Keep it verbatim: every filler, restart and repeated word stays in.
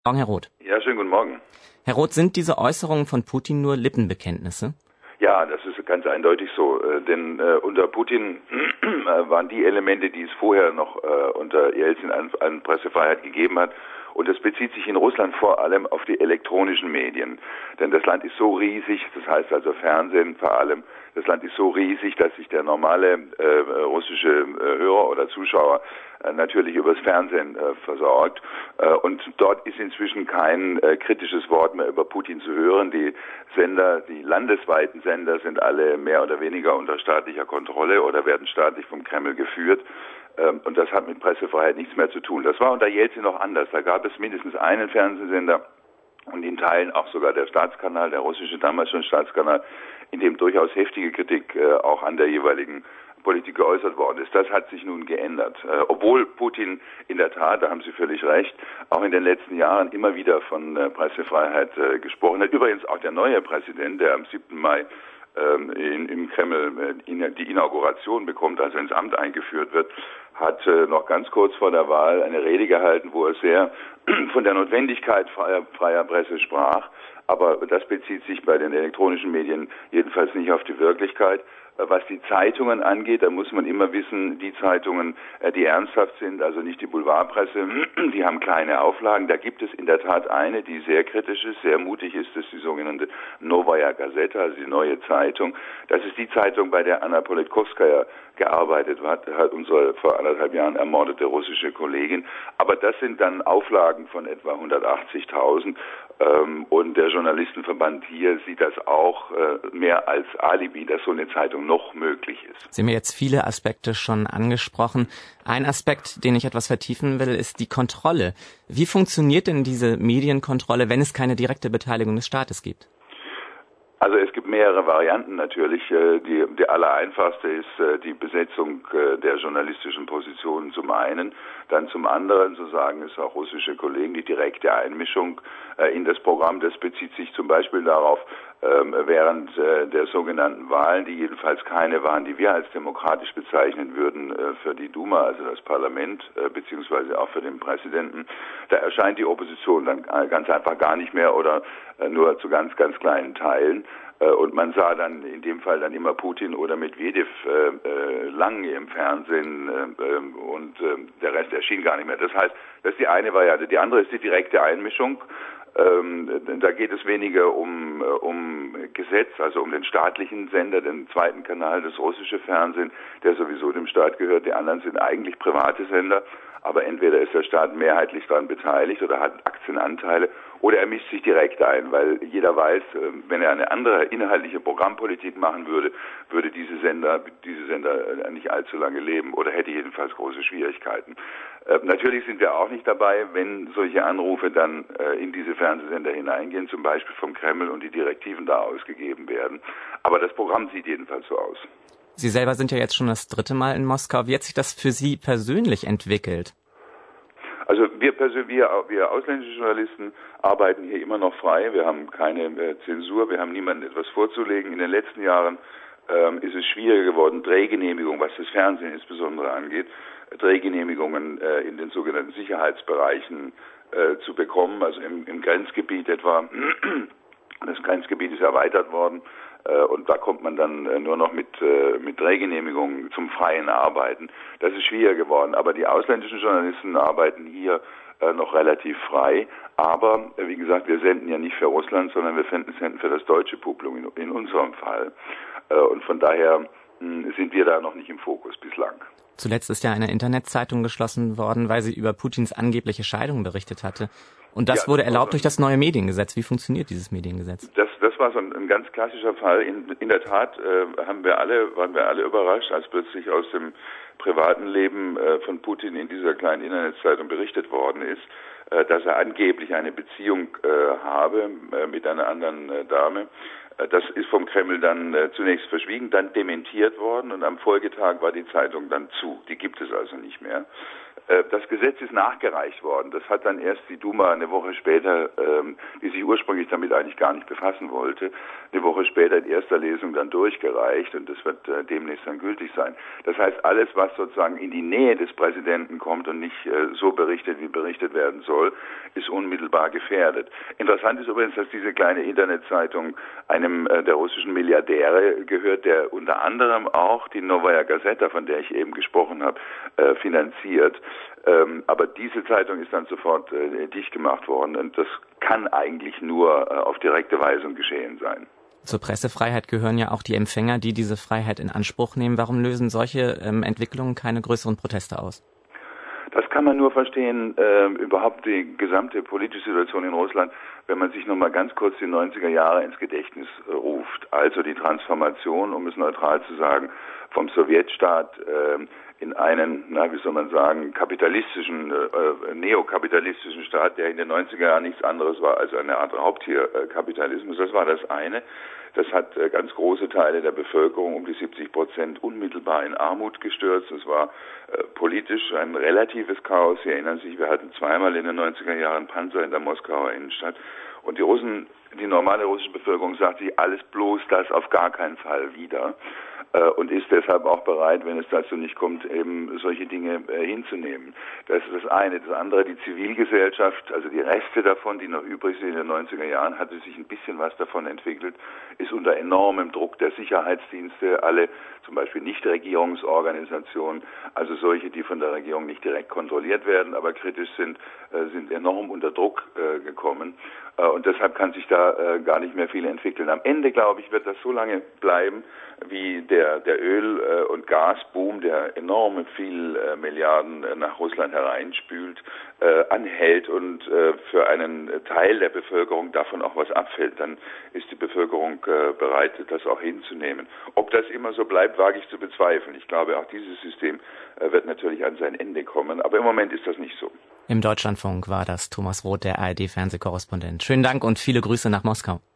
Morgen, Herr Roth. Ja, schönen guten Morgen. Herr Roth, sind diese Äußerungen von Putin nur Lippenbekenntnisse? Ja, das ist ganz eindeutig so, äh, denn äh, unter Putin äh, waren die Elemente, die es vorher noch äh, unter Jelzin an, an Pressefreiheit gegeben hat. Und das bezieht sich in Russland vor allem auf die elektronischen Medien. Denn das Land ist so riesig, das heißt also Fernsehen vor allem, das Land ist so riesig, dass sich der normale äh, russische äh, Hörer oder Zuschauer äh, natürlich übers Fernsehen äh, versorgt. Äh, und dort ist inzwischen kein äh, kritisches Wort mehr über Putin zu hören. Die Sender, die landesweiten Sender sind alle mehr oder weniger unter staatlicher Kontrolle oder werden staatlich vom Kreml geführt. Und das hat mit Pressefreiheit nichts mehr zu tun. Das war unter Jelzin noch anders. Da gab es mindestens einen Fernsehsender und in Teilen auch sogar der Staatskanal, der russische damals schon Staatskanal, in dem durchaus heftige Kritik äh, auch an der jeweiligen Politik geäußert worden ist. Das hat sich nun geändert. Äh, obwohl Putin in der Tat, da haben Sie völlig recht, auch in den letzten Jahren immer wieder von äh, Pressefreiheit äh, gesprochen hat. Übrigens auch der neue Präsident, der am siebten Mai In, im Kreml äh, die Inauguration bekommt, also ins Amt eingeführt wird, hat äh, noch ganz kurz vor der Wahl eine Rede gehalten, wo er sehr von der Notwendigkeit freier, freier Presse sprach. Aber das bezieht sich bei den elektronischen Medien jedenfalls nicht auf die Wirklichkeit. Was die Zeitungen angeht, da muss man immer wissen, die Zeitungen, die ernsthaft sind, also nicht die Boulevardpresse, die haben kleine Auflagen. Da gibt es in der Tat eine, die sehr kritisch ist, sehr mutig ist, das ist die sogenannte Novaya Gazeta, also die neue Zeitung. Das ist die Zeitung, bei der Anna Politkovskaya gearbeitet hat, hat unsere vor anderthalb Jahren ermordete russische Kollegin. Aber das sind dann Auflagen von etwa hundertachtzigtausend. Ähm, und der Journalistenverband hier sieht das auch äh, mehr als Alibi, dass so eine Zeitung noch möglich ist. Sie haben jetzt viele Aspekte schon angesprochen. Ein Aspekt, den ich etwas vertiefen will, ist die Kontrolle. Wie funktioniert denn diese Medienkontrolle, wenn es keine direkte Beteiligung des Staates gibt? Also es gibt mehrere Varianten natürlich. Die, die allereinfachste ist die Besetzung der journalistischen Positionen zum einen. Dann zum anderen, so sagen es auch russische Kollegen, die direkte Einmischung in das Programm. Das bezieht sich zum Beispiel darauf, während der sogenannten Wahlen, die jedenfalls keine waren, die wir als demokratisch bezeichnen würden für die Duma, also das Parlament, beziehungsweise auch für den Präsidenten, da erscheint die Opposition dann ganz einfach gar nicht mehr oder nur zu ganz, ganz kleinen Teilen. Und man sah dann in dem Fall dann immer Putin oder Medvedev äh, lang im Fernsehen äh, und äh, der Rest erschien gar nicht mehr. Das heißt, das ist die eine Variante. Die andere ist die direkte Einmischung. Ähm, da geht es weniger um, um Gesetz, also um den staatlichen Sender, den zweiten Kanal, das russische Fernsehen, der sowieso dem Staat gehört. Die anderen sind eigentlich private Sender. Aber entweder ist der Staat mehrheitlich daran beteiligt oder hat Aktienanteile oder er mischt sich direkt ein, weil jeder weiß, wenn er eine andere inhaltliche Programmpolitik machen würde, würde diese Sender, diese Sender nicht allzu lange leben oder hätte jedenfalls große Schwierigkeiten. Äh, natürlich sind wir auch nicht dabei, wenn solche Anrufe dann äh, in diese Fernsehsender hineingehen, zum Beispiel vom Kreml und die Direktiven da ausgegeben werden. Aber das Programm sieht jedenfalls so aus. Sie selber sind ja jetzt schon das dritte Mal in Moskau. Wie hat sich das für Sie persönlich entwickelt? Also wir, wir, wir ausländische Journalisten arbeiten hier immer noch frei. Wir haben keine äh, Zensur, wir haben niemandem etwas vorzulegen. In den letzten Jahren ähm, ist es schwieriger geworden, Drehgenehmigungen, was das Fernsehen insbesondere angeht, Drehgenehmigungen äh, in den sogenannten Sicherheitsbereichen äh, zu bekommen, also im, im Grenzgebiet etwa. Das Grenzgebiet ist erweitert worden. Und da kommt man dann nur noch mit, mit Drehgenehmigungen zum freien Arbeiten. Das ist schwieriger geworden. Aber die ausländischen Journalisten arbeiten hier noch relativ frei. Aber, wie gesagt, wir senden ja nicht für Russland, sondern wir senden für das deutsche Publikum in unserem Fall. Und von daher sind wir da noch nicht im Fokus bislang. Zuletzt ist ja eine Internetzeitung geschlossen worden, weil sie über Putins angebliche Scheidung berichtet hatte. Und das ja, wurde erlaubt so durch das neue Mediengesetz. Wie funktioniert dieses Mediengesetz? Das, das war so ein, ein ganz klassischer Fall. In, in der Tat äh, haben wir alle, waren wir alle überrascht, als plötzlich aus dem privaten Leben äh, von Putin in dieser kleinen Internetzeitung berichtet worden ist, äh, dass er angeblich eine Beziehung äh, habe äh, mit einer anderen äh, Dame. Das ist vom Kreml dann äh, zunächst verschwiegen, dann dementiert worden und am Folgetag war die Zeitung dann zu. Die gibt es also nicht mehr. Das Gesetz ist nachgereicht worden. Das hat dann erst die Duma eine Woche später, ähm, die sich ursprünglich damit eigentlich gar nicht befassen wollte, eine Woche später in erster Lesung dann durchgereicht und das wird äh, demnächst dann gültig sein. Das heißt, alles, was sozusagen in die Nähe des Präsidenten kommt und nicht äh, so berichtet, wie berichtet werden soll, ist unmittelbar gefährdet. Interessant ist übrigens, dass diese kleine Internetzeitung einem äh, der russischen Milliardäre gehört, der unter anderem auch die Novaya Gazeta, von der ich eben gesprochen habe, äh, finanziert. Ähm, aber diese Zeitung ist dann sofort äh, dicht gemacht worden und das kann eigentlich nur äh, auf direkte Weisung geschehen sein. Zur Pressefreiheit gehören ja auch die Empfänger, die diese Freiheit in Anspruch nehmen. Warum lösen solche ähm, Entwicklungen keine größeren Proteste aus? Das kann man nur verstehen, äh, überhaupt die gesamte politische Situation in Russland, wenn man sich nochmal ganz kurz die neunziger Jahre ins Gedächtnis äh, ruft. Also die Transformation, um es neutral zu sagen, vom Sowjetstaat äh, in einen, na, wie soll man sagen, kapitalistischen, äh, neokapitalistischen Staat, der in den neunziger Jahren nichts anderes war als eine Art Raubtierkapitalismus. Das war das eine. Das hat äh, ganz große Teile der Bevölkerung, um die siebzig Prozent, unmittelbar in Armut gestürzt. Es war äh, politisch ein relatives Chaos. Sie erinnern sich, wir hatten zweimal in den neunziger Jahren Panzer in der Moskauer Innenstadt. Und die Russen, die normale russische Bevölkerung sagt sich, alles bloß das auf gar keinen Fall wieder. Und ist deshalb auch bereit, wenn es dazu nicht kommt, eben solche Dinge äh, hinzunehmen. Das ist das eine. Das andere, die Zivilgesellschaft, also die Reste davon, die noch übrig sind in den neunziger Jahren, hatte sich ein bisschen was davon entwickelt, ist unter enormem Druck der Sicherheitsdienste, alle zum Beispiel Nichtregierungsorganisationen, also solche, die von der Regierung nicht direkt kontrolliert werden, aber kritisch sind, äh, sind enorm unter Druck äh, gekommen. Äh, und deshalb kann sich da äh, gar nicht mehr viel entwickeln. Am Ende, glaube ich, wird das so lange bleiben, wie der, der Öl- äh, und Gasboom, der enorme viel äh, Milliarden äh, nach Russland hereinspült, äh, anhält und äh, für einen Teil der Bevölkerung davon auch was abfällt, dann ist die Bevölkerung äh, bereit, das auch hinzunehmen. Ob das immer so bleibt, wage ich zu bezweifeln. Ich glaube, auch dieses System äh, wird natürlich an sein Ende kommen, aber im Moment ist das nicht so. Im Deutschlandfunk war das Thomas Roth, der A R D-Fernsehkorrespondent. Schönen Dank und viele Grüße nach Moskau.